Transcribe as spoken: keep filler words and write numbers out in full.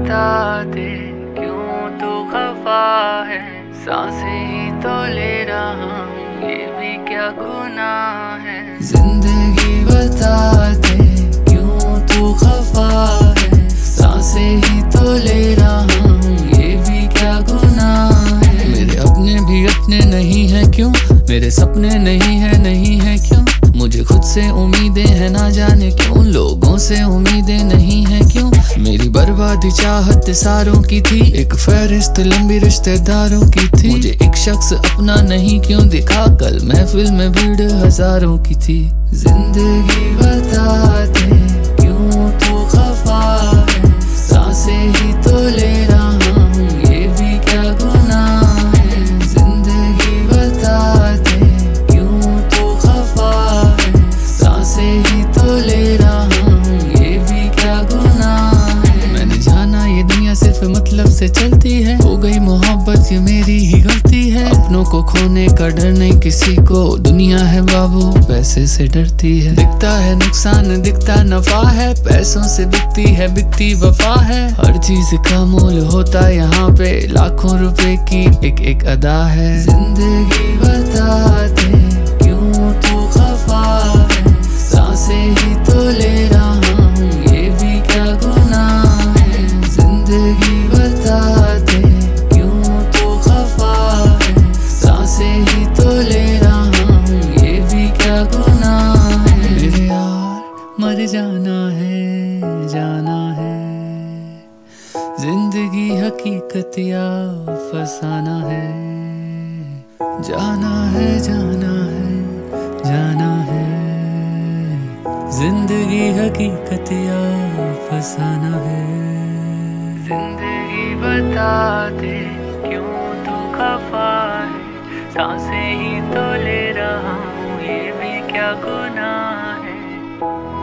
बता दे क्यों तू खफा है। सांसें ही तो ले रहा हूँ, ये भी क्या गुनाह है। जिंदगी बता दे क्यों तू खफा है। सांसें ही तो ले रहा हूँ, ये भी क्या गुनाह है। मेरे अपने भी अपने नहीं है क्यों, मेरे सपने नहीं है नहीं है क्यों। मुझे खुद से उम्मीदें हैं ना जाने क्यों, लोगों से उम्मीदें नहीं है क्यों। मेरी बर्बादी चाहत सारों की थी, एक फहरिस्त लंबी रिश्तेदारों की थी। मुझे एक शख्स अपना नहीं क्यों दिखा, कल महफिल में भीड़ हजारों की थी। जिंदगी बता दे क्यों तू खफा है। सांसें ही तो ले रहा हूँ, ये भी क्या गुनाह है। जिंदगी बता दे क्यों तू खफा है। सांसें ही तो ले रहा हूँ, ये भी क्या गुनाह है। मैंने जाना ये दुनिया सिर्फ मतलब से चलती है, हो गई मोहब्बत ये मेरी ही गलती है। अपनों को खोने का डर नहीं किसी को, दुनिया है बाबू पैसे से डरती है। दिखता है नुकसान दिखता नफा है, पैसों से बिकती है बिकती वफा है। हर चीज का मोल होता यहाँ पे, लाखों रुपए की एक एक अदा है। जिंदगी बता दे क्यों तू खफा है। सांसें ही तो ले रहा हूँ, ये भी क्या गुनाह है। जिंदगी बता दे क्यों तू खफा है। सांसें ही तो ले रहा हूँ, ये भी क्या गुनाह है। मेरे यार मर जाना है जाना है, जिंदगी हकीकत या फसाना है। जाना है जाना है जाना है, जिंदगी हकीकत या फसाना है। जिंदगी बता दे क्यों तू खफा है। सांसें ही तो ले रहा हूँ, ये भी क्या गुनाह है।